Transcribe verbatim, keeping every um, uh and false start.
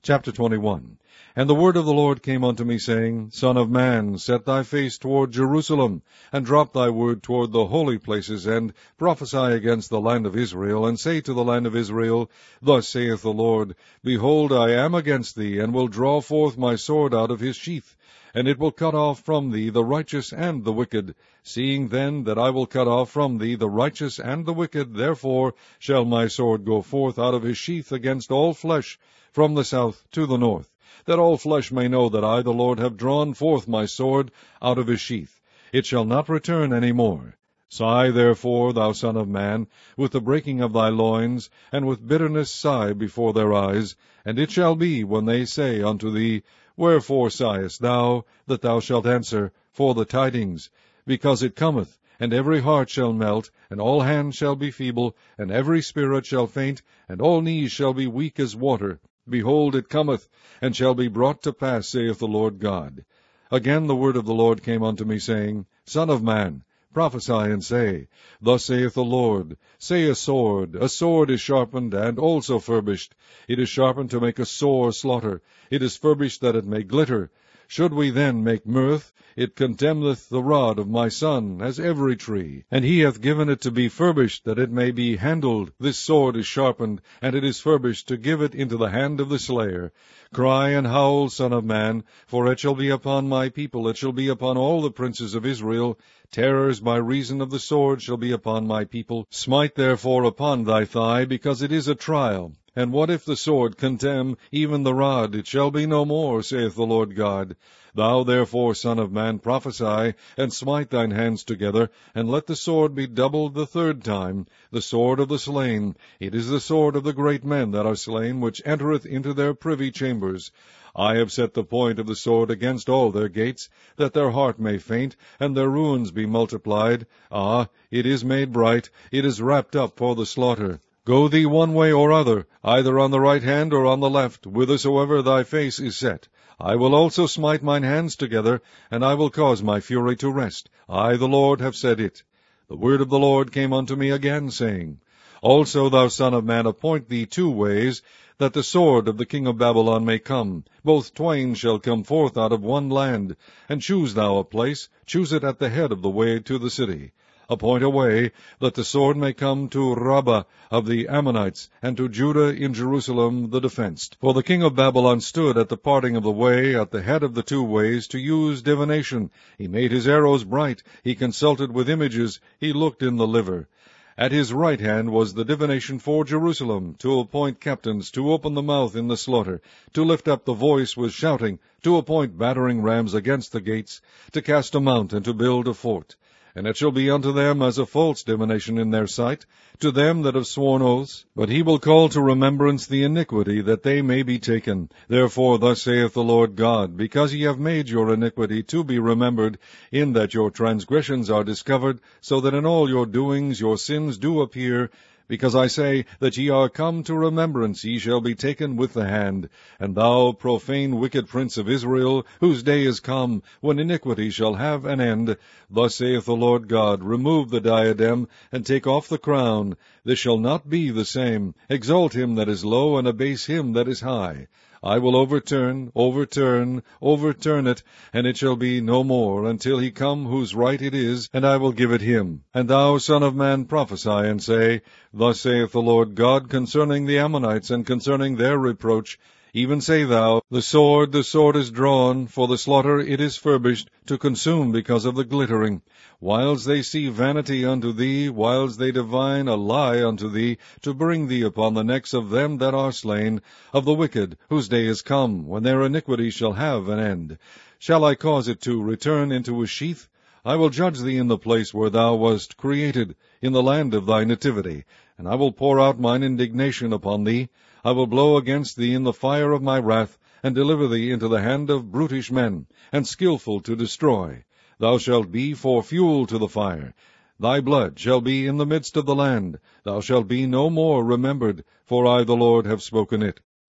Chapter twenty-one. And the word of the Lord came unto me, saying, Son of man, set thy face toward Jerusalem, and drop thy word toward the holy places, and prophesy against the land of Israel, and say to the land of Israel, Thus saith the Lord, Behold, I am against thee, and will draw forth my sword out of his sheath, and it will cut off from thee the righteous and the wicked. Seeing then that I will cut off from thee the righteous and the wicked, therefore shall my sword go forth out of his sheath against all flesh, from the south to the north, that all flesh may know that I the Lord have drawn forth my sword out of his sheath. It shall not return any more. Sigh therefore, thou son of man, with the breaking of thy loins, and with bitterness sigh before their eyes. And it shall be, when they say unto thee, Wherefore sighest thou? That thou shalt answer, For the tidings. Because it cometh, and every heart shall melt, and all hands shall be feeble, and every spirit shall faint, and all knees shall be weak as water. Behold, it cometh, and shall be brought to pass, saith the Lord God. Again the word of the Lord came unto me, saying, Son of man, prophesy and say, Thus saith the Lord, Say a sword, a sword is sharpened, and also furbished. It is sharpened to make a sore slaughter. It is furbished that it may glitter. Should we then make mirth? It contemneth the rod of my son, as every tree. And he hath given it to be furbished, that it may be handled. This sword is sharpened, and it is furbished, to give it into the hand of the slayer. Cry and howl, son of man, for it shall be upon my people, it shall be upon all the princes of Israel. Terrors by reason of the sword shall be upon my people. Smite therefore upon thy thigh, because it is a trial. And what if the sword contemn even the rod? It shall be no more, saith the Lord God. Thou therefore, son of man, prophesy, and smite thine hands together, and let the sword be doubled the third time, the sword of the slain. It is the sword of the great men that are slain, which entereth into their privy chambers. I have set the point of the sword against all their gates, that their heart may faint, and their ruins be multiplied. Ah, it is made bright, it is wrapped up for the slaughter. Go thee one way or other, either on the right hand or on the left, whithersoever thy face is set. I will also smite mine hands together, and I will cause my fury to rest. I, the Lord, have said it. The word of the Lord came unto me again, saying, Also, thou son of man, appoint thee two ways, that the sword of the king of Babylon may come. Both twain shall come forth out of one land. And choose thou a place, choose it at the head of the way to the city. Appoint a way, that the sword may come to Rabbah of the Ammonites, and to Judah in Jerusalem the defenced. For the king of Babylon stood at the parting of the way, at the head of the two ways, to use divination. He made his arrows bright, he consulted with images, he looked in the liver. At his right hand was the divination for Jerusalem, to appoint captains, to open the mouth in the slaughter, to lift up the voice with shouting, to appoint battering rams against the gates, to cast a mount, and to build a fort. And it shall be unto them as a false divination in their sight, to them that have sworn oaths. But he will call to remembrance the iniquity, that they may be taken. Therefore thus saith the Lord God, Because ye have made your iniquity to be remembered, in that your transgressions are discovered, so that in all your doings your sins do appear, because I say that ye are come to remembrance, ye shall be taken with the hand. And thou, profane wicked prince of Israel, whose day is come, when iniquity shall have an end, thus saith the Lord God, Remove the diadem, and take off the crown. This shall not be the same. Exalt him that is low, and abase him that is high. I will overturn, overturn, overturn it, and it shall be no more, until he come whose right it is, and I will give it him. And thou, son of man, prophesy, and say, Thus saith the Lord God concerning the Ammonites, and concerning their reproach, Even say thou, The sword, the sword is drawn, for the slaughter it is furbished, to consume because of the glittering. Whiles they see vanity unto thee, whiles they divine a lie unto thee, to bring thee upon the necks of them that are slain, of the wicked, whose day is come, when their iniquity shall have an end. Shall I cause it to return into a sheath? I will judge thee in the place where thou wast created, in the land of thy nativity, and I will pour out mine indignation upon thee. I will blow against thee in the fire of my wrath, and deliver thee into the hand of brutish men, and skilful to destroy. Thou shalt be for fuel to the fire. Thy blood shall be in the midst of the land. Thou shalt be no more remembered, for I the Lord have spoken it.